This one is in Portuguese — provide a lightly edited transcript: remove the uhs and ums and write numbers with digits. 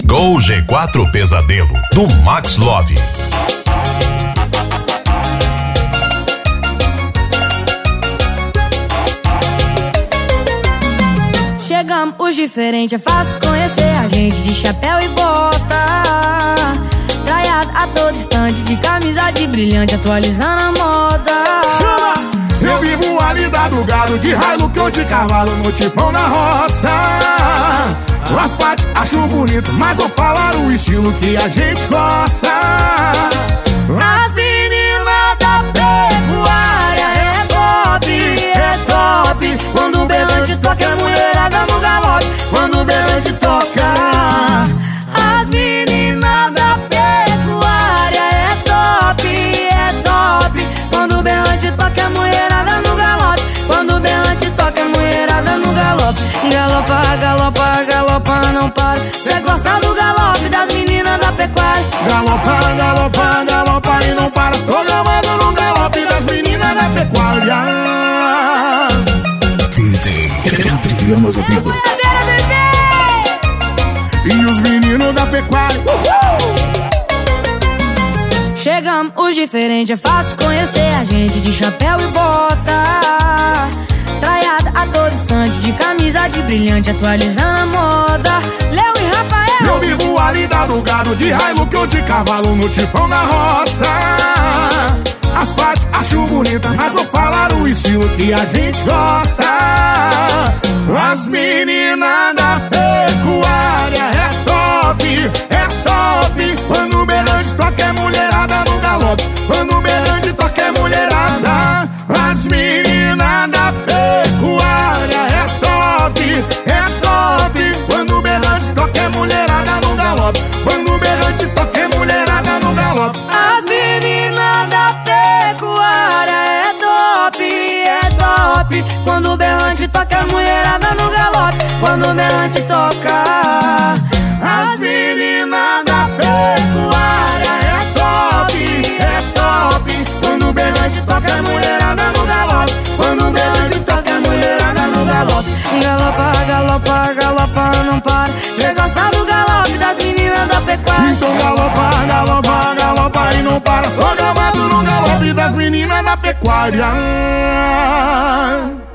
Gol G4 Pesadelo, do Max Love. Chegamos, os diferentes, é fácil conhecer a gente de chapéu e bota, traiado a todo instante, de camisa de brilhante, atualizando a moda. Chama! Eu vivo ali do gado, de Hilux ou de cavalo, no tipão na roça. As partes acho bonito, mas vou falar o estilo que a gente gosta. As meninas da pecuária é top. Quando o berrante toca, a mulherada no galope. Quando o berrante toca. As meninas da pecuária é top. Quando o berrante toca, a mulherada no galope. Quando o berrante toca, a mulherada no galope. Galopa, galopa, galopa, não para. Cê gosta do galope das meninas da pecuária. Galopa, galopa, galopa e não para. Tô gamando no galope das meninas da pecuária. Trilhamos a vida. E os meninos da pecuária. Chegamos, os diferentes, é fácil conhecer a gente de chapéu e bota, traiada a todo instante, de camisa de brilhante, atualizando a moda. Léo e Rafael. Eu vivo ali do gado, de Hilux ou de cavalo, no tipão na roça. As partes acho bonita, mas vou falar o estilo que a gente gosta. As meninas da pecuária é top. Quando o berrante toca, é mulherada no galope. Quando o berrante toca, é mulherada. As meninas da pecuária é top. Quando o berrante toca, é mulherada no galope. Quando o berrante toca, é mulherada no galope. As meninas da pecuária é top. Quando o berrante toca, a mulherada no galope. Quando o berrante toca. As meninas da pecuária é top. Quando o berrante toca, a mulherada no galope. Quando o berrante toca, a mulherada no galope. Galopa, galopa, galopa, não para. Cê gosta do galope das meninas da pecuária. Então galopa, galopa, galopa e não para. Tô gamado no galope das meninas da pecuária.